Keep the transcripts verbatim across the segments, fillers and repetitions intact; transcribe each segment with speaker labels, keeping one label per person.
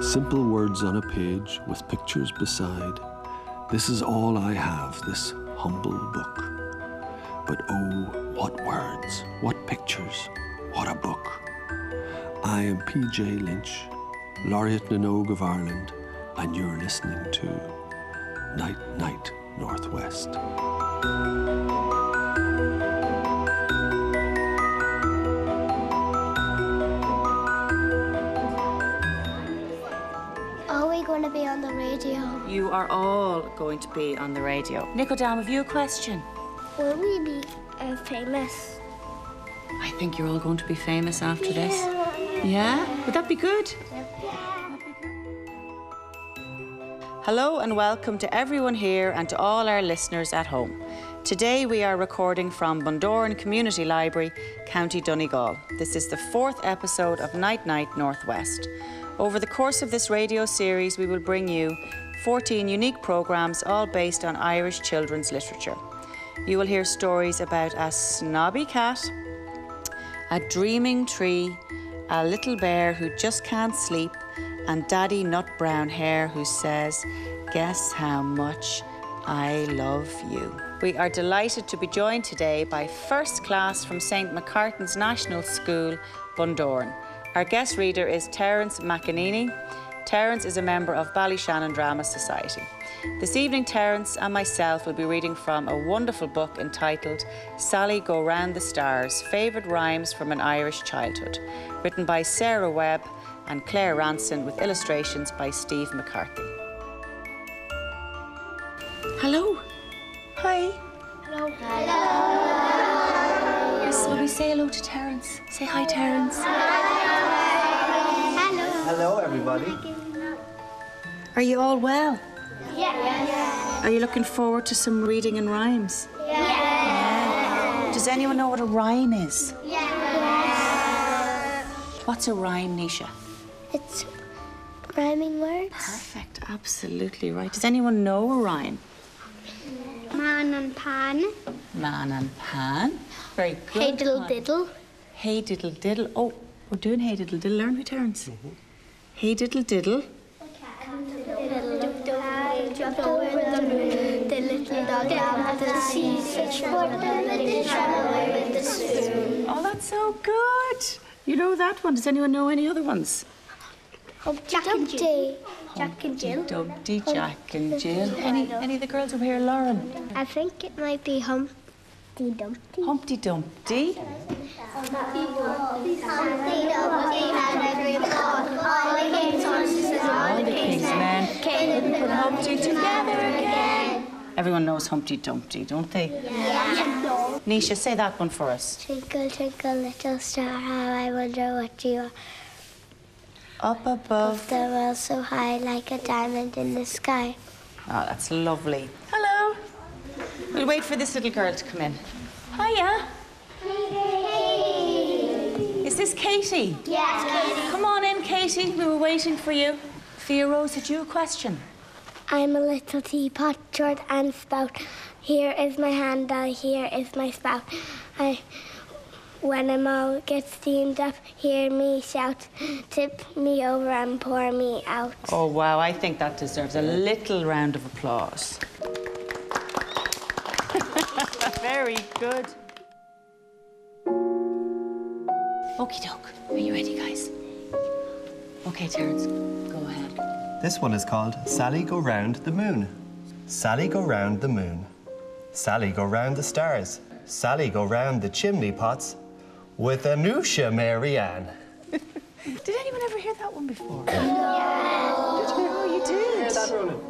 Speaker 1: Simple words on a page with pictures beside. This is all I have, this humble book. But oh, what words, what pictures, what a book. I am P J Lynch, Laureate Minogue of Ireland, and you're listening to Night Night Northwest.
Speaker 2: Are we going to be on the radio?
Speaker 3: You are all going to be on the radio. Nico Dam, have you a question?
Speaker 2: Will we be uh, famous?
Speaker 3: I think you're all going to be famous after this. Yeah? Would that be good? Hello and welcome to everyone here and to all our listeners at home. Today we are recording from Bundoran Community Library, County Donegal. This is the fourth episode of Night Night Northwest. Over the course of this radio series, we will bring you fourteen unique programmes, all based on Irish children's literature. You will hear stories about a snobby cat, a dreaming tree, a little bear who just can't sleep, and Daddy Nut Brown Hair who says, "Guess how much I love you." We are delighted to be joined today by first class from Saint McCartan's National School, Bundoran. Our guest reader is Terence McEnany. Terence is a member of Ballyshannon Drama Society. This evening, Terence and myself will be reading from a wonderful book entitled Sally Go Round the Stars, Favourite Rhymes from an Irish Childhood, written by Sarah Webb and Claire Ranson, with illustrations by Steve McCarthy. Hello. Hi.
Speaker 2: Hello. Hello.
Speaker 3: Yes, will we say hello to Terence? Say hi, Terence.
Speaker 2: Hello.
Speaker 4: Hello, everybody.
Speaker 3: Are you all well?
Speaker 2: Yeah.
Speaker 3: Are you looking forward to some reading and rhymes?
Speaker 2: Yeah.
Speaker 3: Yeah. Does anyone know what a rhyme is?
Speaker 2: Yeah.
Speaker 3: What's a rhyme, Nisha?
Speaker 2: It's rhyming words.
Speaker 3: Perfect, absolutely right. Does anyone know a rhyme?
Speaker 2: Man and pan.
Speaker 3: Man and pan. Very good.
Speaker 2: Hey diddle diddle.
Speaker 3: Hey diddle diddle. Oh, we're doing hey diddle diddle, aren't we, Terence? Mm-hmm. Hey diddle diddle.
Speaker 2: Jumped over the moon. The little dog down the sea. Such water that they travel away with the spoon.
Speaker 3: Oh, that's so good. You know that one. Does anyone know any other ones?
Speaker 2: Humpty Dumpty. Jack and Jill.
Speaker 3: Dumpty, Jack and Jill. Any, any of the girls over here, Lauren?
Speaker 2: I think it might be Humpty Dumpty.
Speaker 3: Humpty Dumpty.
Speaker 2: Humpty Dumpty had a great fall. All the king's horses and all the king's men came and put Humpty together again.
Speaker 3: Everyone knows Humpty Dumpty, don't they?
Speaker 2: Yeah.
Speaker 3: Nisha, say that one for us.
Speaker 2: Twinkle, twinkle, little star, how I wonder what you are.
Speaker 3: Up above.
Speaker 2: The world so high, like a diamond in the sky.
Speaker 3: Oh, that's lovely. Hello. We'll wait for this little girl to come in. Hiya.
Speaker 2: Hey.
Speaker 3: Is this Katie?
Speaker 2: Yes, Katie.
Speaker 3: Come on in, Katie. We were waiting for you. Fia Rose, had you a question?
Speaker 2: I'm a little teapot, short and spout. Here is my handle, here is my spout. I, when I'm all get steamed up, hear me shout. Tip me over and pour me out.
Speaker 3: Oh, wow. I think that deserves a little round of applause. Very good. Okie doke. Are you ready, guys? Okay, Terence, go ahead.
Speaker 4: This one is called Sally Go Round the Moon. Sally go round the moon. Sally go round the stars. Sally go round the chimney pots with Anusha Marianne.
Speaker 3: Did anyone ever hear that one before? Yeah. Did you? Oh, you did?
Speaker 4: Hear that, Ronan?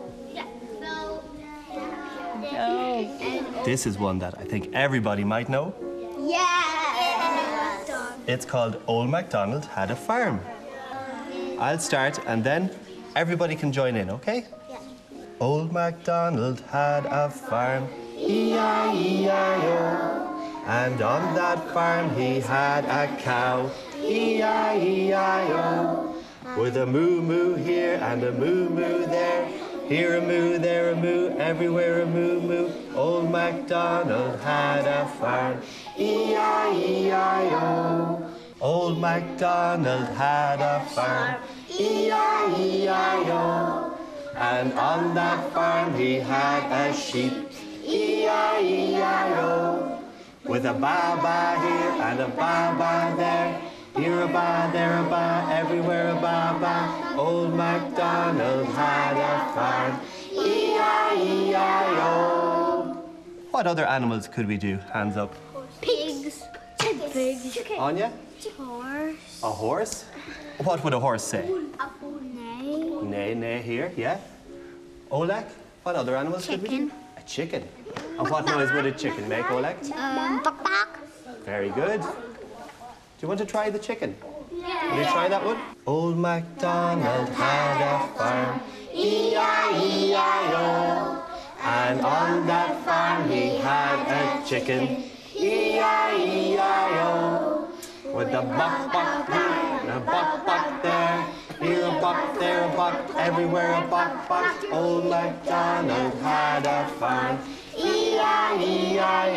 Speaker 3: No.
Speaker 4: This is one that I think everybody might know.
Speaker 2: Yeah.
Speaker 4: It's called Old MacDonald Had a Farm. I'll start and then everybody can join in, okay?
Speaker 2: Yeah.
Speaker 4: Old MacDonald had a farm, E I E I O. And on that farm he had a cow, E I E I O. With a moo-moo here and a moo-moo there. Here a moo, there a moo, everywhere a moo-moo. Old MacDonald had a farm, E I E I O. Old MacDonald had a farm, E I E I O. And on that farm he had a sheep, E I E I O. With a ba-ba here and a ba-ba there, here a ba, there a ba, everywhere a ba-ba. Old MacDonald had a farm, E I E I O. What other animals could we do? Hands up.
Speaker 2: Pigs. Pigs.
Speaker 4: Anya?
Speaker 2: Horse.
Speaker 4: A horse? What would a horse say?
Speaker 2: Nay.
Speaker 4: Neigh, neigh here, yeah. Oleg, what other animals could we do?
Speaker 2: Chicken.
Speaker 4: A chicken. And what noise would a chicken make, Oleg?
Speaker 2: Um, bok bok.
Speaker 4: Very good. Do you want to try the chicken? Yeah. Will you try that one? Old MacDonald had a farm, E I E I O. And on that farm he had a chicken, E I E I O. With a buck, buck here and a buck, buck there, here a buck, there a buck, everywhere a buck, buck. Old MacDonald had a farm, E I E I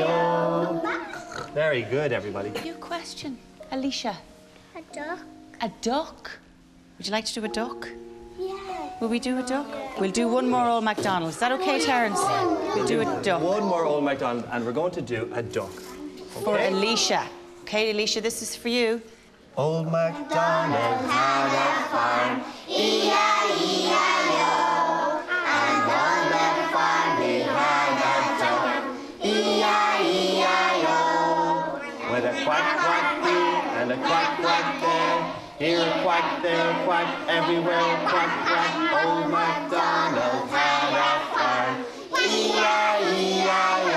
Speaker 4: O. Very good, everybody.
Speaker 3: Your question, Alicia.
Speaker 2: A duck.
Speaker 3: A duck. Would you like to do a duck?
Speaker 2: Yeah.
Speaker 3: Will we do a duck? We'll do one more Old MacDonald. Is that okay, Terence? We'll do a duck.
Speaker 4: One more Old MacDonald, and we're going to do a duck.
Speaker 3: For Alicia. Okay, Alicia, this is for you.
Speaker 4: Old MacDonald had a farm, E I E I O. And on that farm he had a duck, E I E I O. With a quack, quack here and a quack, quack there, here a quack, there a quack, everywhere a quack, quack. Old MacDonald had a farm, E I E I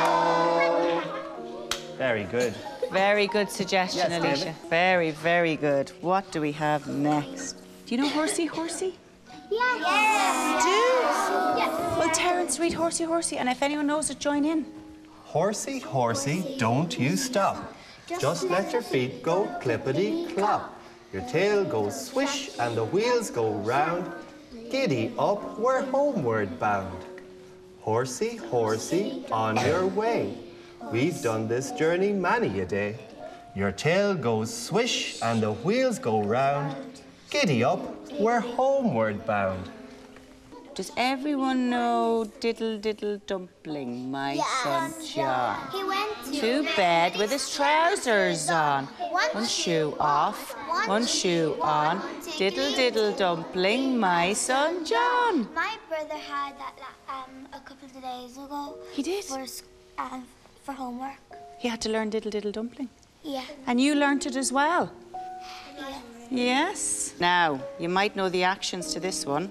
Speaker 4: O. Very good.
Speaker 3: Very good suggestion,
Speaker 4: Yes,
Speaker 3: Alicia.
Speaker 4: David.
Speaker 3: Very, very good. What do we have next? Do you know Horsey, Horsey?
Speaker 2: Yes. Yes.
Speaker 3: Do?
Speaker 2: Yes.
Speaker 3: Well, Terence, read Horsey, Horsey, and if anyone knows it, join in.
Speaker 4: Horsey, horsey, don't you stop. Just let your feet go clippity-clop. Your tail goes swish and the wheels go round. Giddy up, we're homeward bound. Horsey, horsey, on your way. We've done this journey many a day. Your tail goes swish and the wheels go round. Giddy up, we're homeward bound.
Speaker 3: Does everyone know Diddle Diddle Dumpling, my son John?
Speaker 2: He went
Speaker 3: To bed with his trousers on. One shoe off, one shoe on. Diddle Diddle Dumpling, my son John.
Speaker 2: My brother had that la- um, a couple of days ago.
Speaker 3: He did?
Speaker 2: For, s- um, for homework.
Speaker 3: He had to learn Diddle Diddle Dumpling.
Speaker 2: Yeah.
Speaker 3: And you learnt it as well?
Speaker 2: Yeah.
Speaker 3: Yes. Now, you might know the actions to this one.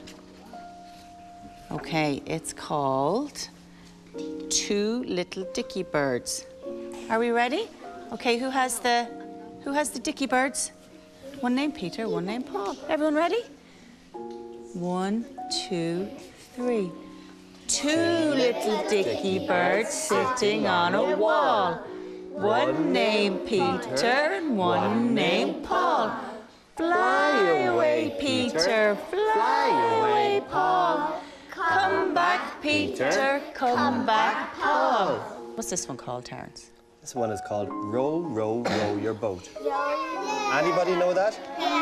Speaker 3: Okay, it's called Two Little Dicky Birds. Are we ready? Okay, who has the who has the Dicky Birds? One named Peter, one named Paul. Everyone ready? One, two, three. Two little dicky birds sitting on a wall. One named Peter and one named Paul. Fly away, Peter, fly away, Paul. Come back, Peter, come back, Paul. What's this one called, Terence?
Speaker 4: This one is called Row, Row, Row Your Boat. Anybody know that?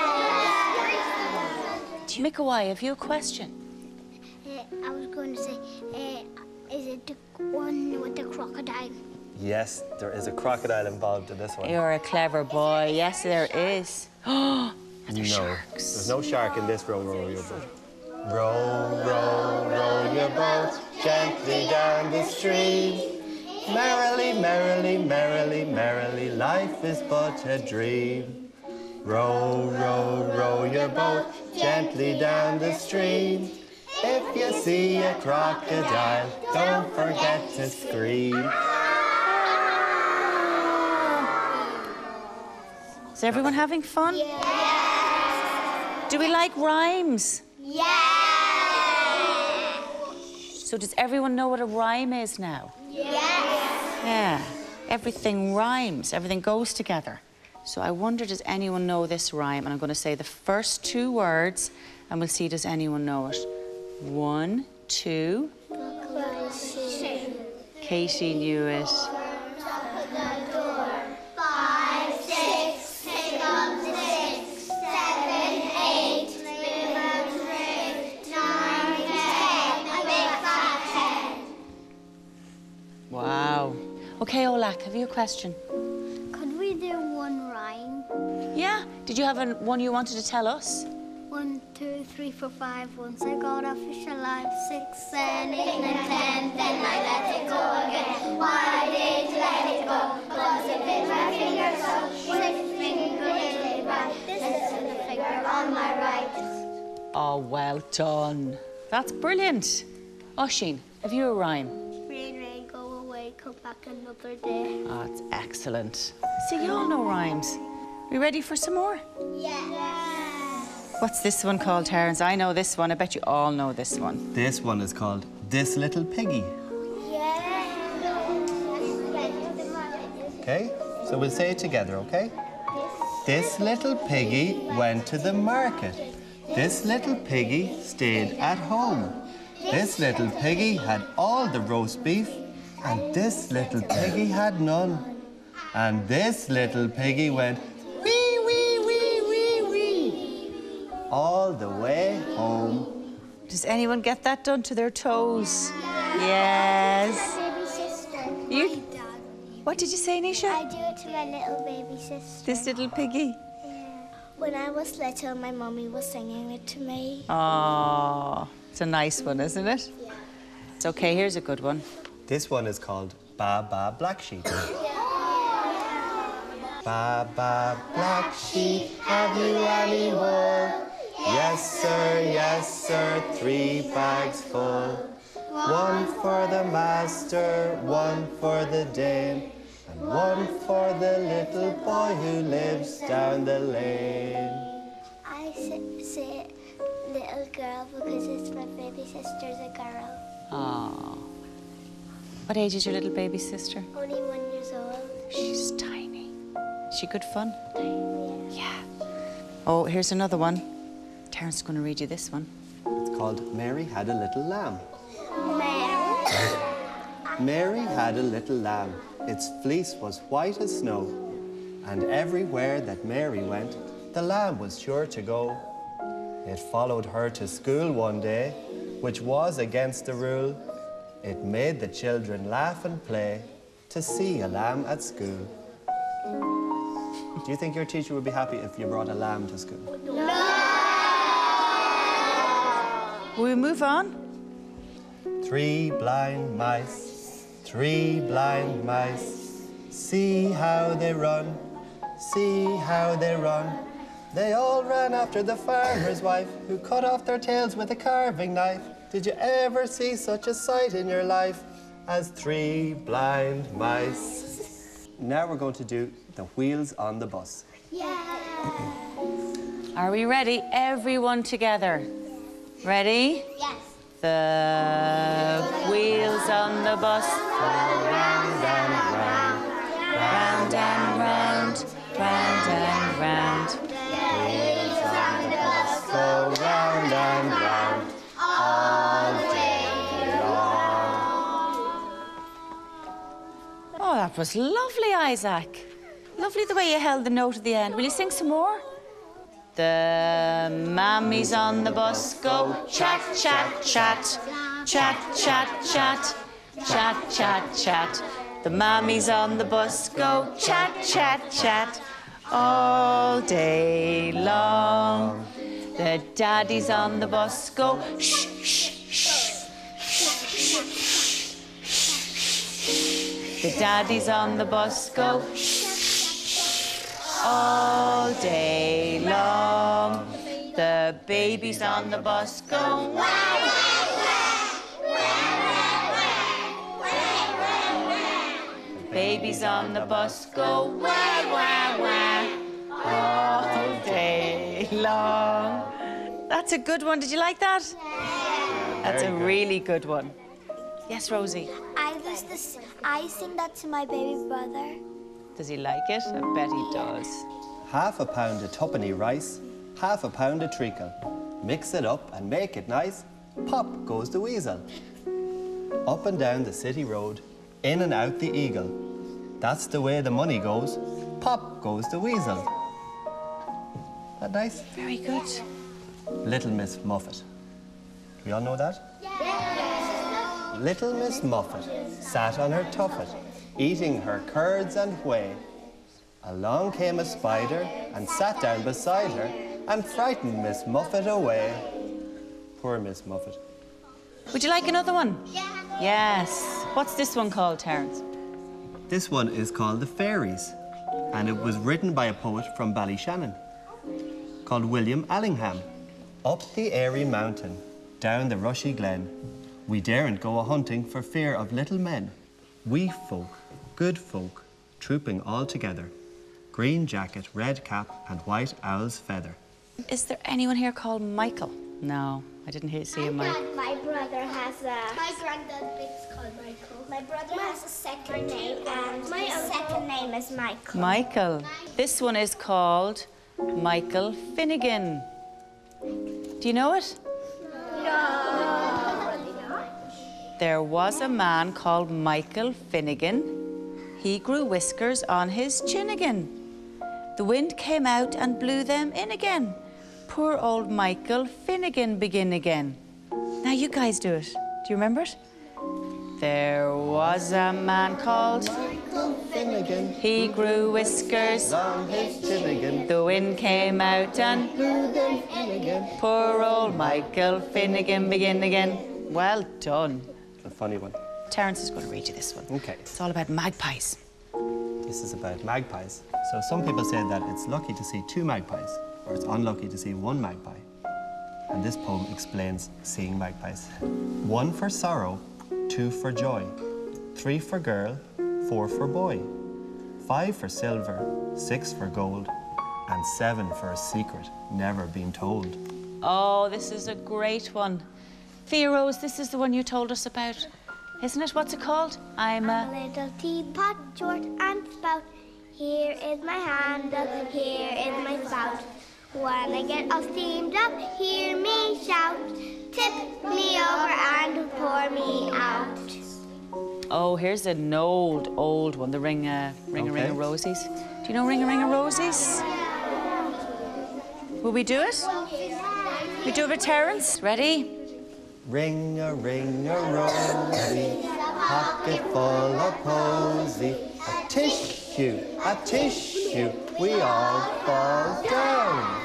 Speaker 3: Mikawai, have you a question?
Speaker 2: Uh, I was going to say, uh, is it the one with the crocodile?
Speaker 4: Yes, there is a crocodile involved in this one.
Speaker 3: You're a clever boy. Yes, there is. Oh, are there
Speaker 4: No,
Speaker 3: sharks?
Speaker 4: there's no shark in this Row, Row Your Boat. Row, row, row your boat gently down the stream. Merrily, merrily, merrily, merrily, life is but a dream. Row, row, row your boat gently down the stream. If you see a crocodile, don't forget to scream.
Speaker 3: Is everyone having fun?
Speaker 2: Yes.
Speaker 3: Do we like rhymes?
Speaker 2: Yes.
Speaker 3: So does everyone know what a rhyme is now?
Speaker 2: Yes.
Speaker 3: Yeah. Everything rhymes. Everything goes together. So I wonder, does anyone know this rhyme? And I'm going to say the first two words, and we'll see, does anyone know it? One, two. Katie knew it.
Speaker 2: Five, six, pick up the six, seven, eight, river
Speaker 3: Okay, Olak, have you a question?
Speaker 2: Could we do one rhyme?
Speaker 3: Yeah. Did you have an, one you wanted to tell us?
Speaker 2: One, two, three, four, five. Once I got a fish alive. Six, seven, eight, nine, ten. Then I let it go again. Why did you let it go? Cause it bit my finger so. Six fingers right. This is the finger on my right.
Speaker 3: Oh, well done. That's brilliant. Oisín, have you a rhyme?
Speaker 2: Rain, rain, go away. Come back another day.
Speaker 3: Oh, it's excellent. So you all know rhymes. We ready for some more?
Speaker 2: Yeah.
Speaker 3: What's this one called, Terence? I know this one. I bet you all know this one.
Speaker 4: This one is called This Little Piggy. Okay, so we'll say it together, okay? This little piggy went to the market. This little piggy stayed at home. This little piggy had all the roast beef, and this little piggy had none. And this little piggy went wee, wee, wee, wee, wee, all the way home.
Speaker 3: Does anyone get that done to their toes? Yes.
Speaker 2: Baby sister.
Speaker 3: You-
Speaker 2: My dad.
Speaker 3: What did you say, Nisha?
Speaker 2: I do it to my little baby sister.
Speaker 3: This little piggy.
Speaker 2: When I was little, my mummy was singing it to me.
Speaker 3: Oh, it's a nice one, isn't it?
Speaker 2: Yeah.
Speaker 3: It's okay, here's a good one.
Speaker 4: This one is called Ba Ba Black Sheep. Ba Ba Black Sheep, have you any wool? Yes, sir, yes, sir, three bags full. One for the master, one for the dame, and one for the little boy who lives down the lane.
Speaker 2: I say, say little girl because it's my baby sister's a girl.
Speaker 3: Oh. What age is your little baby sister?
Speaker 2: Only one years old.
Speaker 3: She's tiny. Is she good fun?
Speaker 2: Yeah.
Speaker 3: Yeah. Oh, here's another one. Terence is going to read you this one.
Speaker 4: It's called Mary Had a Little Lamb.
Speaker 2: Mary.
Speaker 4: Mary had a little lamb. Its fleece was white as snow. And everywhere that Mary went, the lamb was sure to go. It followed her to school one day, which was against the rule. It made the children laugh and play to see a lamb at school. Do you think your teacher would be happy if you brought a lamb to school?
Speaker 3: Will we move on?
Speaker 4: Three blind mice, three blind mice. See how they run, see how they run. They all ran after the farmer's wife, who cut off their tails with a carving knife. Did you ever see such a sight in your life as three blind mice? Now we're going to do the wheels on the bus.
Speaker 3: Are we ready? Everyone together. Ready?
Speaker 2: Yes.
Speaker 3: The wheels on the bus
Speaker 4: Round and round,
Speaker 3: round and round, round and round.
Speaker 4: go round and round all day long.
Speaker 3: Oh, that was lovely, Isaac. Lovely the way you held the note at the end. Will you sing some more? The mammies on the bus go chat, chat, chat, chat, chat, chat, chat, chat, chat. The mammies on the bus go chat, chat, chat all day long. The daddies on the bus go shh, shh, shh, shh, shh. The daddies on the bus go shh. All day long, the babies on the bus go wah, wah, wah, wah, wah, wah, wah. Babies on the bus go wah, wah, wah, all day long. That's a good one. Did you like that? That's a really good one. Yes, Rosie.
Speaker 2: I was this. I sing that to my baby brother.
Speaker 3: Does he like it? I bet he does.
Speaker 4: Half a pound of tuppenny rice, half a pound of treacle. Mix it up and make it nice. Pop goes the weasel. Up and down the city road, in and out the eagle. That's the way the money goes. Pop goes the weasel. That nice?
Speaker 3: Very good.
Speaker 4: Little Miss Muffet. We all know that?
Speaker 2: Yes.
Speaker 4: Little Miss Muffet sat on her tuffet. eating her curds and whey. Along came a spider and sat down beside her and frightened Miss Muffet away. Poor Miss Muffet.
Speaker 3: Would you like another one? Yeah. Yes. What's this one called, Terence?
Speaker 4: This one is called The Fairies, and it was written by a poet from Ballyshannon called William Allingham. Up the airy mountain, down the rushy glen, we daren't go a-hunting for fear of little men. Wee folk, good folk, trooping all together, green jacket, red cap, and white owl's feather.
Speaker 3: Is there anyone here called Michael? No, I didn't hear, see him, Mike.
Speaker 2: My brother has a... My granddad is called Michael. My brother has a second name, and my second name is Michael.
Speaker 3: Michael. This one is called Michael Finnegan. Do you know it?
Speaker 2: No.
Speaker 3: There was a man called Michael Finnegan. He grew whiskers on his chin again. The wind came out and blew them in again. Poor old Michael Finnegan begin again. Now you guys do it. Do you remember it? There was a man called
Speaker 4: Michael Finnegan.
Speaker 3: He grew whiskers
Speaker 4: on his chin again.
Speaker 3: The wind came out and
Speaker 4: Blew them in again.
Speaker 3: poor old Michael Finnegan begin again. Well done.
Speaker 4: A funny one.
Speaker 3: Terence is going to read you this one.
Speaker 4: Okay.
Speaker 3: It's all about magpies.
Speaker 4: This is about magpies. So some people say that it's lucky to see two magpies, or it's unlucky to see one magpie. And this poem explains seeing magpies. One for sorrow, two for joy, three for girl, four for boy, five for silver, six for gold, and seven for a secret never been told.
Speaker 3: Oh, this is a great one. Fia Rose, this is the one you told us about, isn't it? What's it called? I'm a...
Speaker 2: A little teapot, short and spout. Here is my handle, here is my spout. When I get all steamed up, hear me shout. Tip me over and pour me out.
Speaker 3: Oh, here's an old, old one, the Ring a Ring a Ring a Rosies. Do you know Ring a Ring a Rosies? Will we do it? We do it with Terence. Ready?
Speaker 4: Ring a ring a rosy, pocket full of posy. A tissue, a tissue, we all fall down.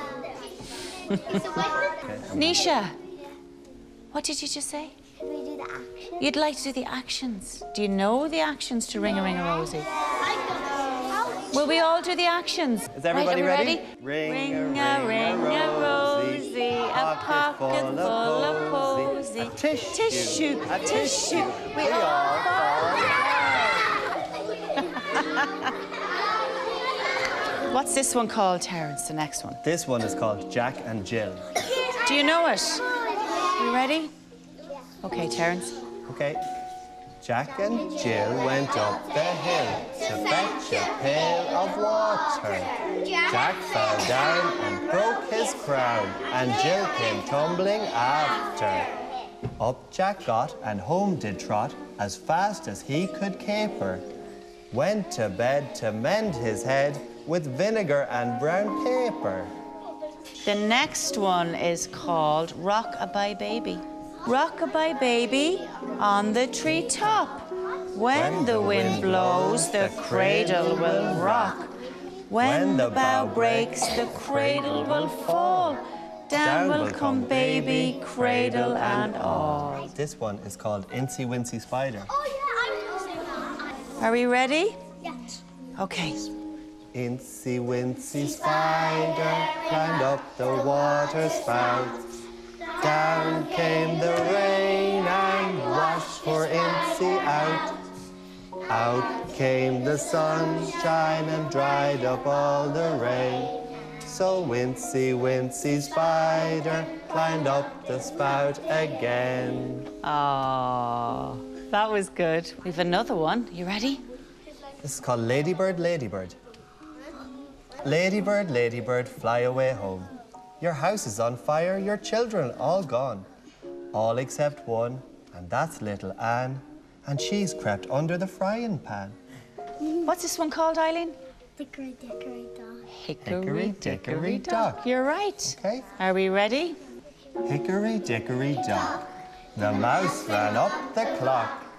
Speaker 3: Nisha, what did you just say?
Speaker 2: Should we do the action?
Speaker 3: You'd like to do the actions. Do you know the actions to Ring a Ring a Rosie? Will we all do the actions?
Speaker 4: Is everybody
Speaker 3: right, are we
Speaker 4: ready?
Speaker 3: ready?
Speaker 4: Ring a
Speaker 3: Ring a
Speaker 4: ring
Speaker 3: ring
Speaker 4: a
Speaker 3: a rosy, a pocket full of posy.
Speaker 4: A tissue,
Speaker 3: Tissue,
Speaker 4: a tissue,
Speaker 3: we
Speaker 4: we all fall
Speaker 3: What's this one called, Terence, the next one?
Speaker 4: This one is called Jack and Jill.
Speaker 3: Do you know it? You ready? Okay, Terence.
Speaker 4: Okay. Jack and Jill went up the hill to fetch a pail of water. Jack fell down and broke his crown, and Jill came tumbling after. Up Jack got and home did trot as fast as he could caper. Went to bed to mend his head with vinegar and brown paper.
Speaker 3: The next one is called Rock-a-bye Baby. Rock-a-bye baby on the treetop. When the wind blows, the cradle will rock. When the bough breaks, the cradle will fall. Down will come baby, cradle and all.
Speaker 4: This one is called Incy Wincy Spider.
Speaker 3: Are we ready?
Speaker 2: Yes.
Speaker 3: Okay.
Speaker 4: Incy Wincy Spider climbed up the water spout. Down came the rain and washed poor Incy out. Out came the sunshine and dried up all the rain. So Wincy Wincy Spider climbed up the spout again.
Speaker 3: Oh, that was good. We've another one. You ready?
Speaker 4: This is called Ladybird, Ladybird. Ladybird, Ladybird, fly away home. Your house is on fire, your children all gone. All except one, and that's little Anne, and she's crept under the frying pan.
Speaker 3: What's this one called, Eileen?
Speaker 2: Hickory dickory dock.
Speaker 3: Hickory,
Speaker 4: Hickory dickory dock.
Speaker 3: You're right.
Speaker 4: Okay.
Speaker 3: Are we ready?
Speaker 4: Hickory dickory dock. The mouse ran up the clock.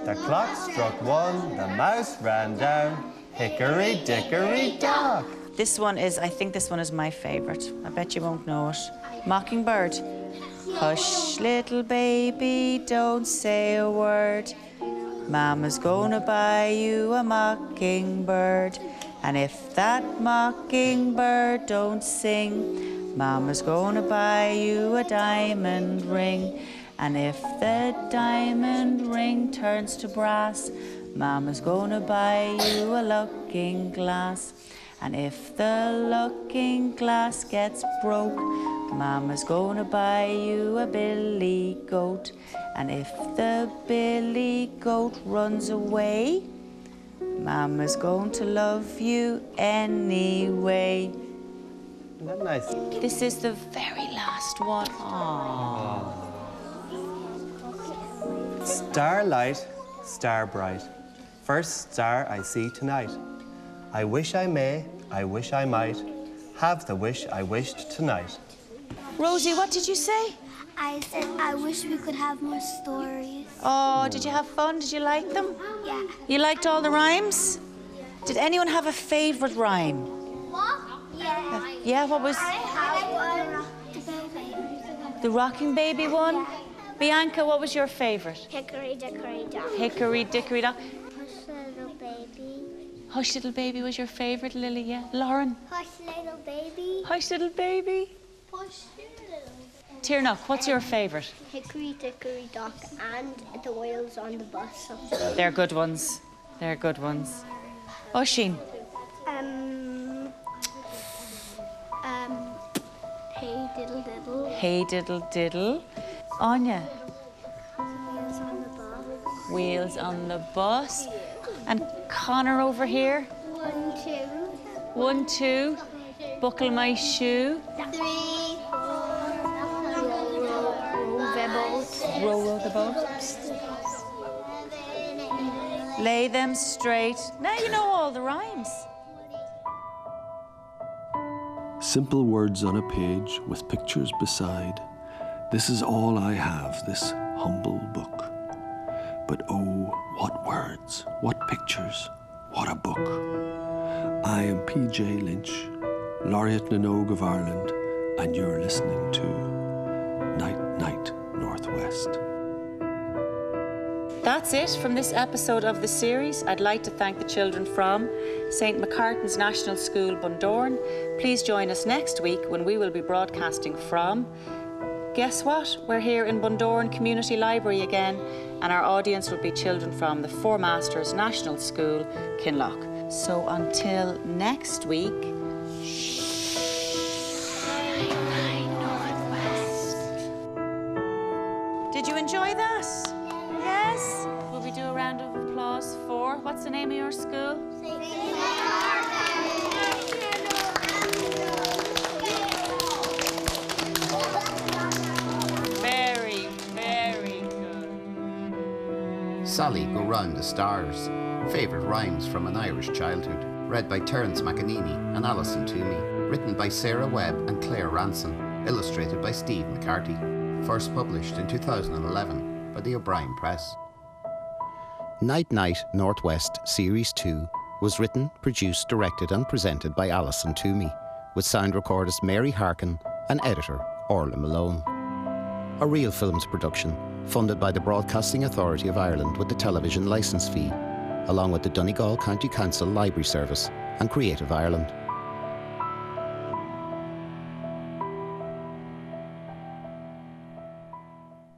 Speaker 4: The clock struck one, the mouse ran down. Hickory dickory dock.
Speaker 3: This one is, I think this one is my favourite. I bet you won't know it. Mockingbird. Hush, little baby, don't say a word. Mama's gonna buy you a mockingbird. And if that mockingbird don't sing, Mama's gonna buy you a diamond ring. And if the diamond ring turns to brass, Mama's gonna buy you a looking glass. And if the looking glass gets broke, Mama's gonna buy you a billy goat. And if the billy goat runs away, Mama's going to love you anyway.
Speaker 4: Isn't that nice?
Speaker 3: This is the very last one. Aww.
Speaker 4: Starlight, star bright, first star I see tonight. I wish I may, I wish I might, have the wish I wished tonight.
Speaker 3: Rosie, what did you say?
Speaker 2: I said I wish we could have more stories.
Speaker 3: Oh, did you have fun? Did you like them?
Speaker 2: Yeah.
Speaker 3: You liked all the rhymes? Did anyone have a favourite rhyme?
Speaker 2: What? Yeah.
Speaker 3: Yeah, what was?
Speaker 2: I have one.
Speaker 3: The Rocking Baby one? Yeah. Bianca, what was your favourite?
Speaker 2: Hickory dickory dock.
Speaker 3: Hickory Dickory Dock.
Speaker 2: Hush little baby.
Speaker 3: Hush Little Baby was your favourite, Lily, yeah? Lauren?
Speaker 2: Hush little baby.
Speaker 3: Hush Little Baby.
Speaker 2: Hush little.
Speaker 3: Tiernock, what's your favourite?
Speaker 2: Hickory dickory dock and the wheels on the bus.
Speaker 3: They're good ones. They're good ones. Oisín?
Speaker 2: Um. Um. Hey diddle diddle.
Speaker 3: Hey Diddle Diddle. Anya?
Speaker 2: Wheels on the bus.
Speaker 3: Wheels on the Bus. And Connor over here?
Speaker 2: One, two.
Speaker 3: One, two. Buckle my shoe.
Speaker 2: Three, four. Row, row, row the boat.
Speaker 3: Row, row the boat. Lay them straight. Now you know all the rhymes.
Speaker 1: Simple words on a page with pictures beside. This is all I have, this humble book. But oh, what words, what pictures, what a book. I am P J Lynch, Laureate Minogue of Ireland, and you're listening to Night Night Northwest.
Speaker 3: That's it from this episode of the series. I'd like to thank the children from Saint Macartan's National School, Bundoran. Please join us next week when we will be broadcasting from... Guess what? We're here in Bundoran Community Library again, and our audience will be children from the Four Masters National School, Kinloch. So until next week... Did you enjoy that? Yes? Will we do a round of applause for... What's the name of your school? Very, very good.
Speaker 5: Sally Go Round the Stars. Favourite rhymes from an Irish childhood. Read by Terence McAneny and Alison Toomey. Written by Sarah Webb and Claire Ranson. Illustrated by Steve McCarthy. First published in two thousand eleven by the O'Brien Press. Night Night Northwest Series two was written, produced, directed and presented by Alison Toomey, with sound recordist Mary Harkin and editor Orla Malone. A Real Films production, funded by the Broadcasting Authority of Ireland with the television licence fee, along with the Donegal County Council Library Service and Creative Ireland.